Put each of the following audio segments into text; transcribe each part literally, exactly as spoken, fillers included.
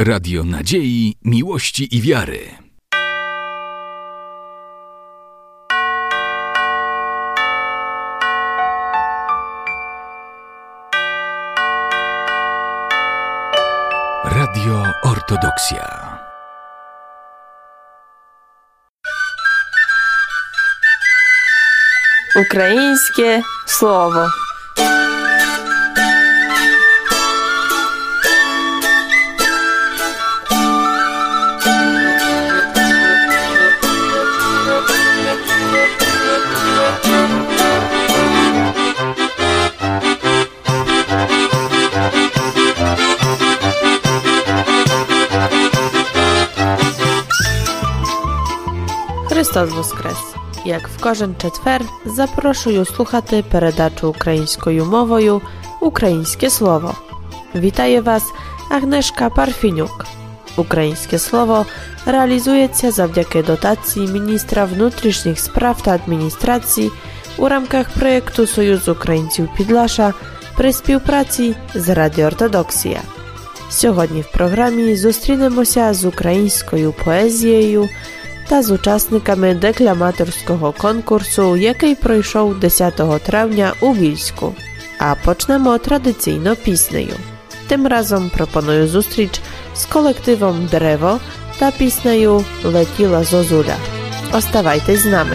Radio nadziei, miłości i wiary. Radio Ortodoksja. Українське слово. Христос Воскрес! Як в кожен четвер запрошую слухати передачу українською мовою «Українське слово». Вітає вас Агнешка Парфінюк. Українське слово реалізується завдяки дотації міністра внутрішніх справ та адміністрації у рамках проєкту Союз українців Підлаша при співпраці з Радіо Ортодоксія. Сьогодні в програмі зустрінемося з українською поезією та з учасниками декламаторського конкурсу, який пройшов десятого травня у Вільську. А почнемо традиційно піснею. Тим разом пропоную зустріч з колективом «Дерево» та піснею «Летіла зозуля». Оставайтесь з нами.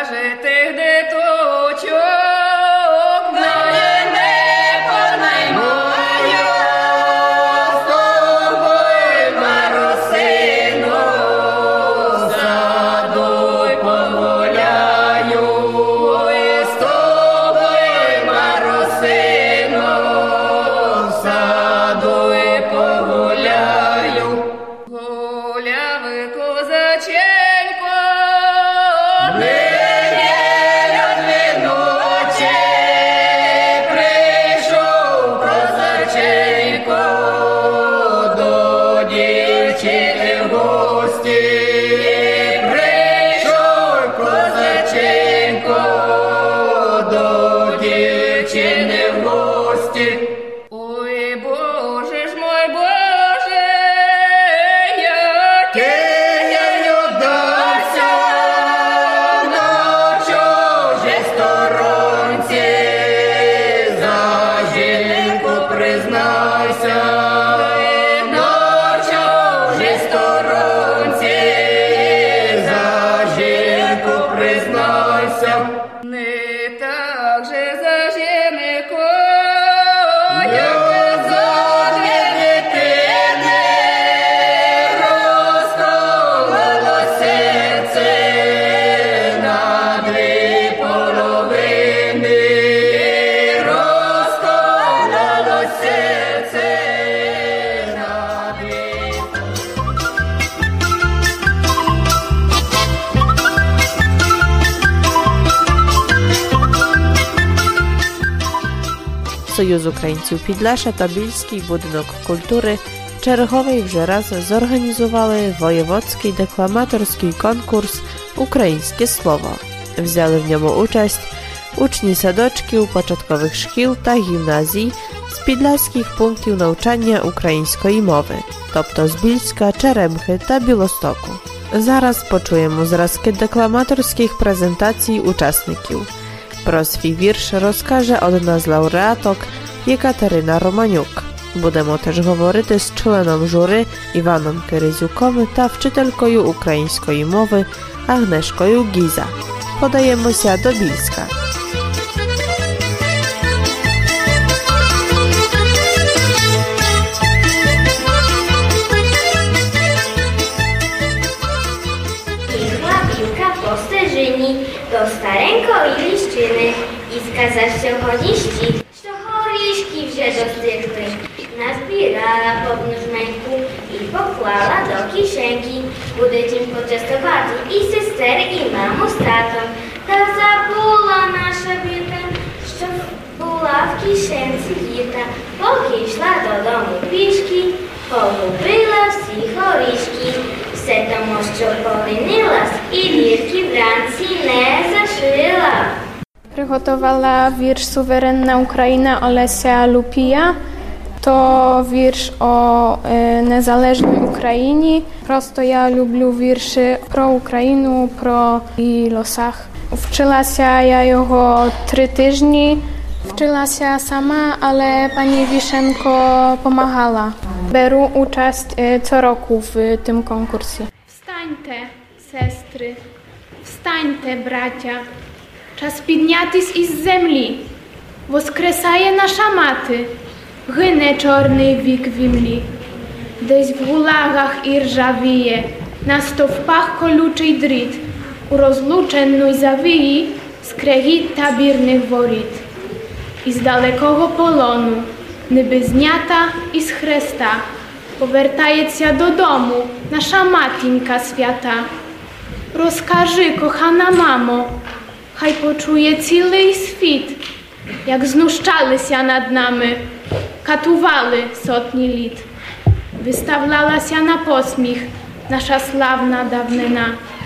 Тих диточок на не понайму. Союз українців Підляша та Більський будинок культури Черговий вже раз зорганізували воєводський декламаторський конкурс «Українське слово». Взяли в ньому участь учні садочків, початкових шкіл та гімназій з підляських пунктів навчання української мови, тобто з Більська, Черемхи та Білостоку. Зараз почуємо зразки декламаторських презентацій учасників. Про свій вірш розкаже одна з лауреаток Єкатерина Романюк. Будемо теж говорити з членом жури Іваном Киризюком та вчителькою української мови Агнешкою Гіза. Подаємося до Більська. До старенької ліщини і сказав сьогоднішті, що горішки вже достигли. Назбирала повну жменьку і поклала до кишеньки. Буде чим почастувати і сестер, і маму з татом. Та забула наша бідна, що була в кишенці дірка. Поки йшла додому пішки, погубила всі горішки. Все тому, що полинилась і дірки вранці не зашила. Приготувала вірш «Суверенна Україна» Олеся Лупія. То вірш о е, незалежній Україні. Просто я люблю вірші про Україну, про її лосах. Вчилася я його три тижні. Вчилася сама, але пані Вішенко допомагала. Беру участь co roku w tym konkursie. Встаньте, сестри, встаньте, браття, час піднятись із землі. Воскресає наша мати, гине чорний вік в імлі. Десь в гулагах і ржавіє, на стовпах колючий дріт, у розлученной завії скрегіт табірних воріт. Із далекого полону, ниби знята із хреста, повертається додому наша матінька свята. Розкажи, кохана мамо, хай почує цілий світ, як знущалися над нами, катували сотні літ. Виставлялася на посміх наша славна давнина.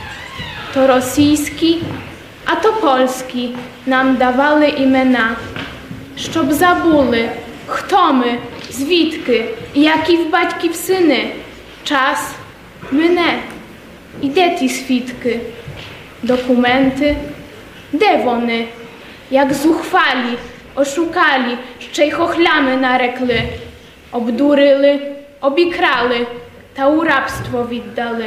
То російські, а то польські нам давали імена, щоб забули, хто ми, звідки і які в батьків сини. Час мине. І де ті свідки? Документи? Де вони? Як зухвалі, ошукалі, ще й хохлями нарекли. Обдурили, обікрали та у рабство віддали.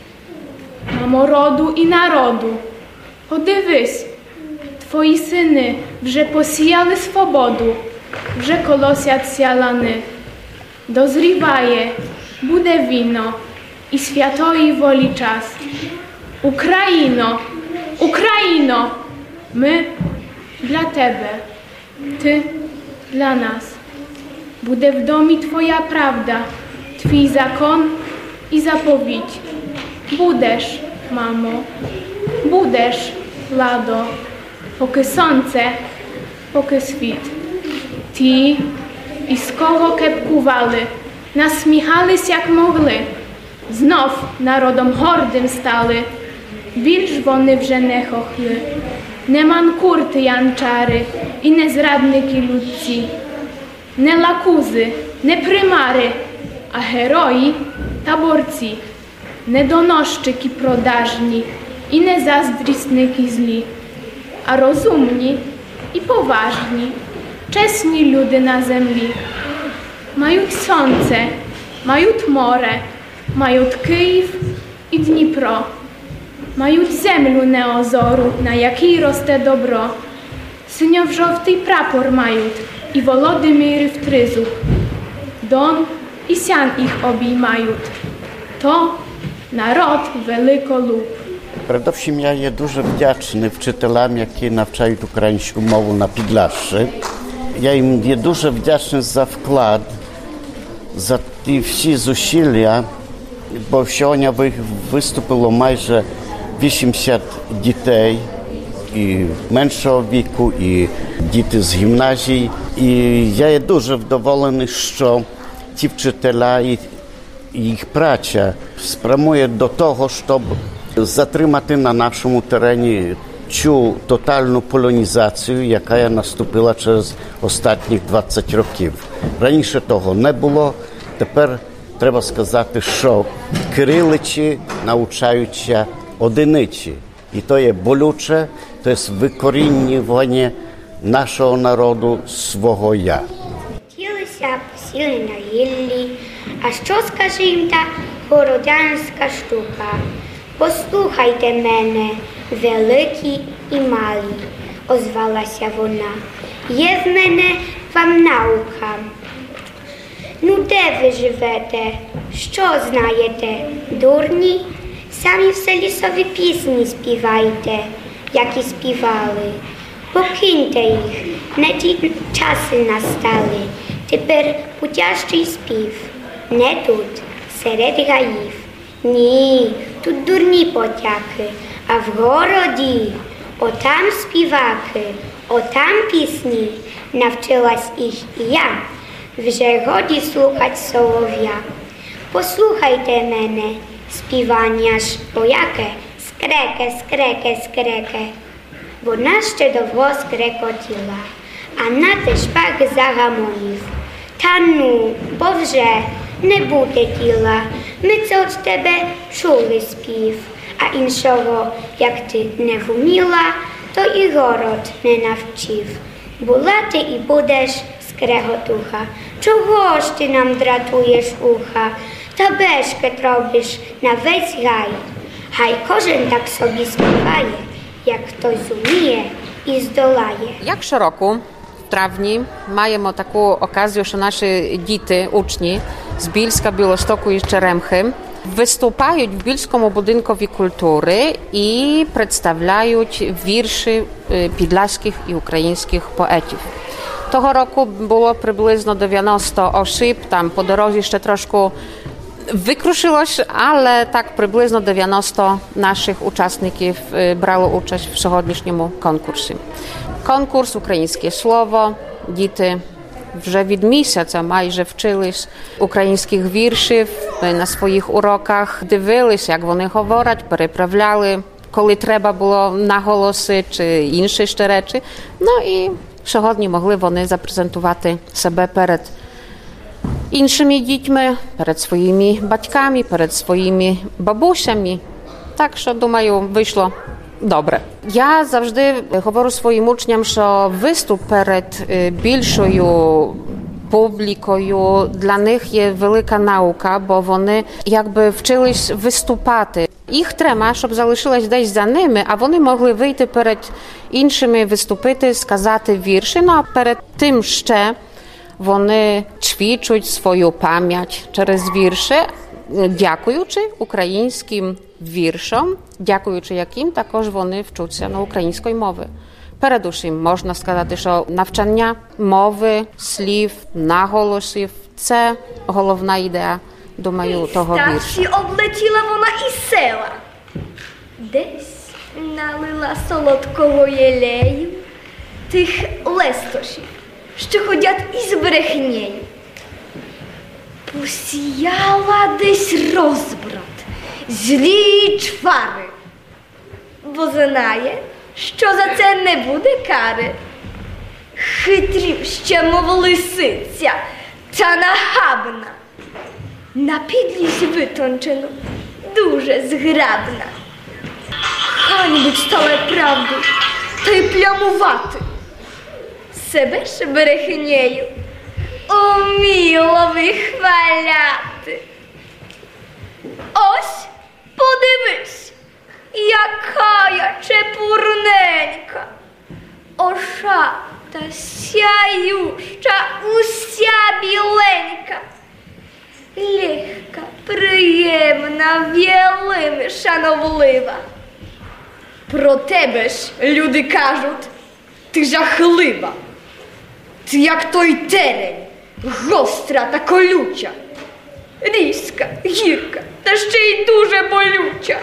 Мамо роду і народу, подивись, твої сини вже посіяли свободу, вже колосяться лани. Дозріває, буде віно і святої волі час. Україно, Україно, ми для тебе, ти dla nas. Буде в домі твоя правда, твій закон і заповідь. Будеш, мамо, будеш, ладо, поки сонце, поки світ. Ті, із кого кепкували, насміхались, як могли. Знов народом гордим стали, більш вони вже не хохли. Не манкурти янчари і не зрадники людці. Не лакузи, не примари, а герої та борці. Не донощики продажні і не заздрісники злі, а розумні і поважні, чесні люди на землі. Мають сонце, мають море, мають Київ і Дніпро. Мають землю неозору, на якій росте добро. Синьо-жовтий прапор мають і Володимирів тризуб. Дон і сян їх обіймають. То народ великолюб. Передовсім я є дуже вдячний вчителям, які навчають українську мову на Підляшші. Я їм є дуже вдячний за вклад, за ті всі зусилля, бо сьогодні виступило майже вісімдесят дітей, і меншого віку, і діти з гімназії. І я є дуже вдоволений, що ті вчителя і їх праця спрямує до того, щоб затримати на нашому терені цю тотальну полонізацію, яка наступила через останніх двадцять років. Раніше того не було, тепер треба сказати, що кириличі навчаються одиниці. І то є болюче, то є викорінювання нашого народу свого «я». Хотілося б сіли на гіллі, а що, скажімо, та городянська штука. Послухайте мене, великі і малі, озвалася вона. Є в мене вам наука. Ну, де ви живете? Що знаєте? Дурні? Самі в селі собі пісні співайте, як і співали. Покиньте їх, не ті часи настали. Тепер путящий спів. Не тут, серед гаїв. Ні, тут дурні потяки, а в городі отам співаки, отам пісні. Навчилась їх і я. Вже годі слухать солов'я. Послухайте мене, співання ж пояке, скреке, скреке, скреке. Вона ще довго скрекотіла, а на те шпак загамонів. Та ну, бо вже не буде тіла, ми це от тебе чули спів, а іншого, як ти не вміла, то і город не навчив. Була ти і будеш скреготуха, чого ж ти нам дратуєш уха, та бешкет робиш на весь гай. Хай кожен так собі співає, як хтось зуміє і здолає. Як щороку, в травні, маємо таку оказію, що наші діти, учні з Більська, Білостоку і Черемхи виступають в Більському будинкові культури і представляють вірші підляських і українських поетів. Того року було приблизно дев'яносто осіб, там по дорозі ще трошки викрушилось, але так приблизно дев'яносто наших учасників брало участь в сьогоднішньому конкурсі. Конкурс «Українське слово». Діти вже від місяця майже вчились українських віршів на своїх уроках, дивились, як вони говорять, переправляли, коли треба було наголоси чи інші ще речі. Ну і сьогодні могли вони запрезентувати себе перед іншими дітьми, перед своїми батьками, перед своїми бабусями. Так що, думаю, вийшло добре. Я завжди говорю своїм учням, що виступ перед більшою публікою для них є велика наука, бо вони якби вчились виступати. Їх треба, щоб залишилось десь за ними, а вони могли вийти перед іншими, виступити, сказати вірші. Ну, а перед тим ще вони чвічуть свою пам'ять через вірші, дякуючи українським віршам, дякуючи яким також вони вчаться на української мови. Передусім, можна сказати, що навчання мови, слів, наголосів – це головна ідея, думаю, того вірша. Старші облетіла вона із села. Десь налила солодкого єлею тих лестощів, що ходять із брехнею. Посіяла десь розбрат, злі чвари, бо знає, що за це не буде кари. Хитрюща, мов лисиця, та нахабна, на підлість витончену, дуже зграбна. Ганьбить стала правду, та й плямувати. Себе ж брехнею уміло вихваляти. Ось, подивись, яка я чепурненька, ошата, сяюща, уся біленька, легка, приємна, в'єлими шановлива. Про тебе ж люди кажуть, ти жахлива, ти як той терень, гостра та колюча, різка, гірка, та ще й дуже болюча.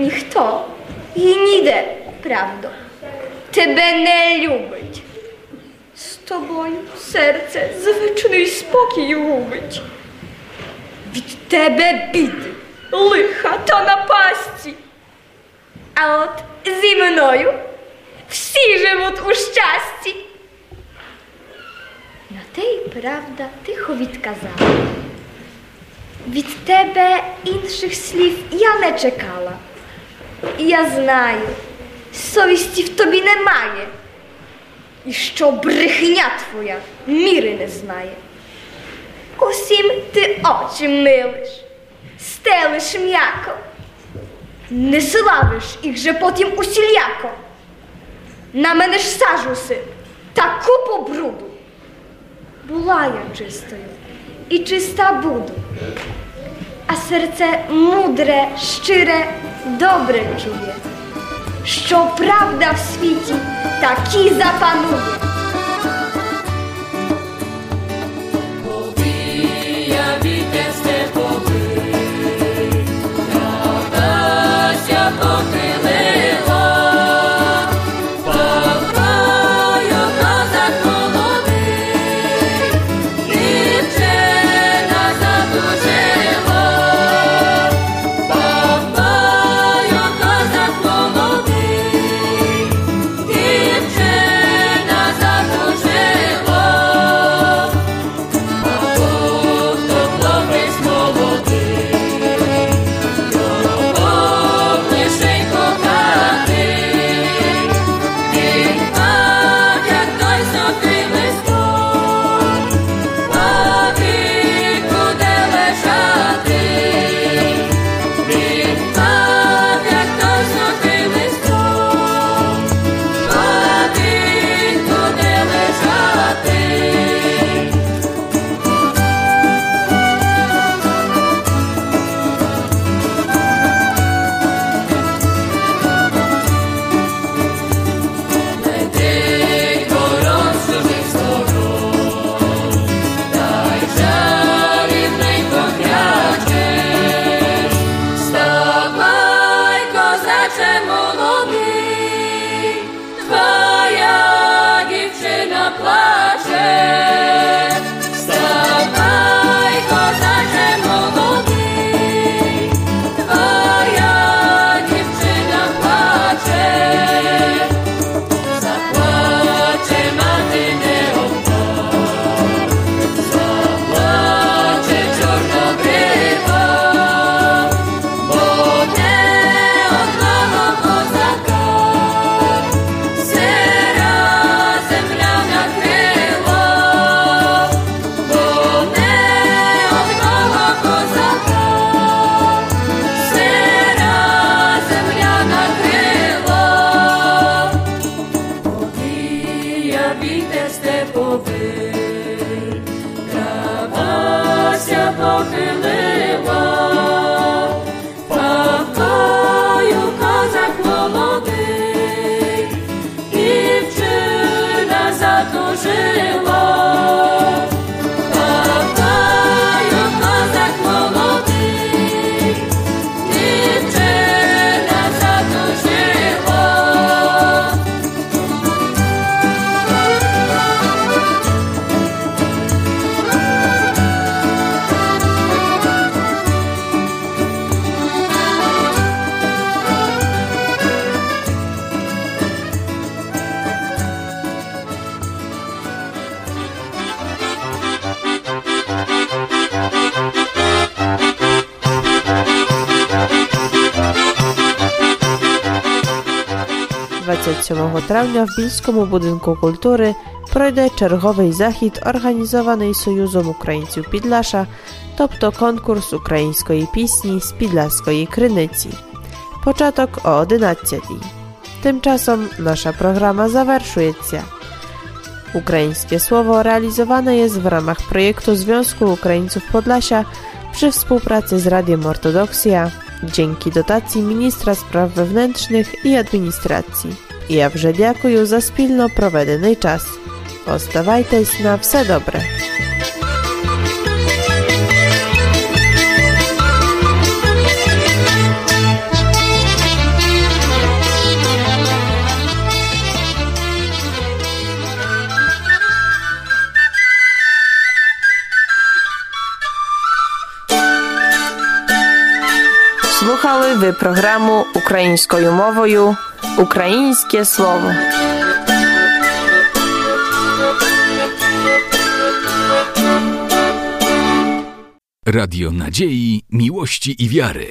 Ніхто і ніде, правда, тебе не любить. тобою серце звичний спокій губить. Від тебе біди, лиха та напасті. А от зі мною всі живуть у щасті. На те й правда тихо відказала. Від тебе інших слів я не чекала. Я знаю, совісті в тобі немає. І що брехня твоя міри не знає. Усім ти очі милиш, стелиш м'яко, не славиш їх же потім усіляко. На мене ж сажу сип та купу бруду. Була я чистою і чиста буду, а серце мудре, щире, добре чує, що правда в світі такі запанує. двадцять сьомого травня в Більському будинку культури пройде черговий захід, організований Союзом українців Підлаша, тобто конкурс української пісні з Підласької Криниці. Початок о одинадцятій. Тимчасом nasza programa zawerszujecie. Ukraińskie Słowo realizowane jest w ramach projektu Związku Ukraińców Podlasia przy współpracy z Radiem Ortodoksja dzięki dotacji Ministra Spraw Wewnętrznych i Administracji. Ja вже дякую за спільно проведений час. Оставайтесь на все добре. Słuchamy wy programu ukraińskою mowою Ukraińskie Słowo. Radio Nadziei, Miłości i Wiary.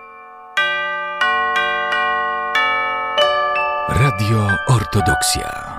Radio Ortodoksja.